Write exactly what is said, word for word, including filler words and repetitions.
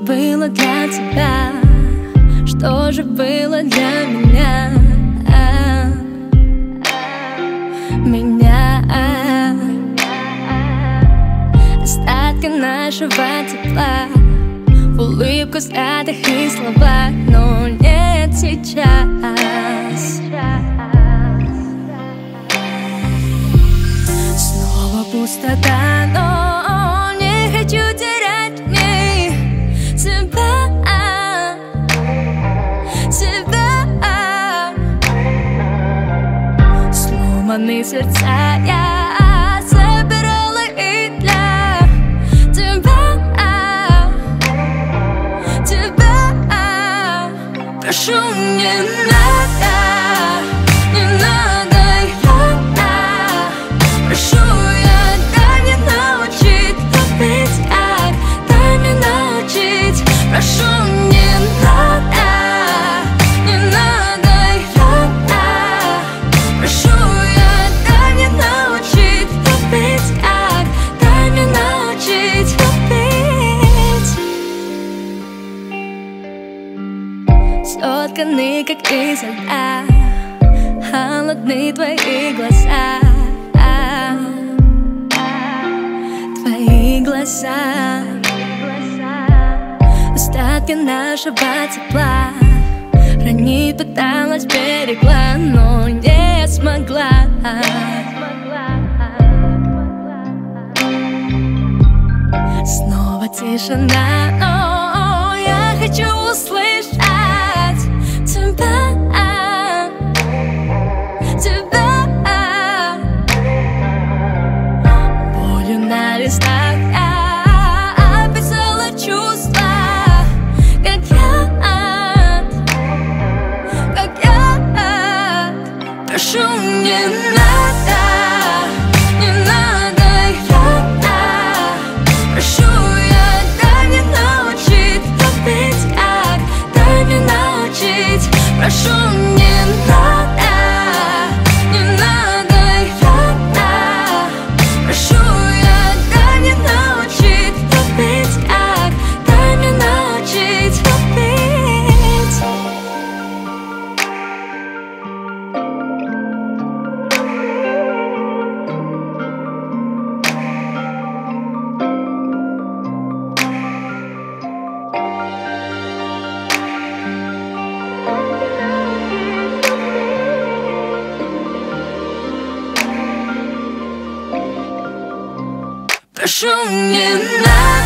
было для тебя? Что же было для меня? Меня. Остатки нашего тепла, улыбку, взглядах и словах, но нет сейчас. Снова пустота, но не хочу терять в ней себя, себя. Сломанные сердца я собирала и для тебя, тебя. Прошу, не надо, не надо, я прошу, я дай мне научить любить, как, дай мне научить. Прошу, не надо, не надо, я прошу, я дай мне научить любить, как, дай мне научить любить. Сотканы, как из льда, холодны твои глаза, твои глаза. Остатки нашего тепла хранить пыталась, берегла, но не смогла. Снова тишина, но я хочу услышать тебя, тебя. Болью на листах я описала чувства, как я, как я. Прошу, не надо, не надо, я прошу, я дай мне научить любить, как, дай мне научить. Прошу, не надо, не надо, я прошу, я дай мне научить любить, как, дай мне научить любить. Прошу, не надо.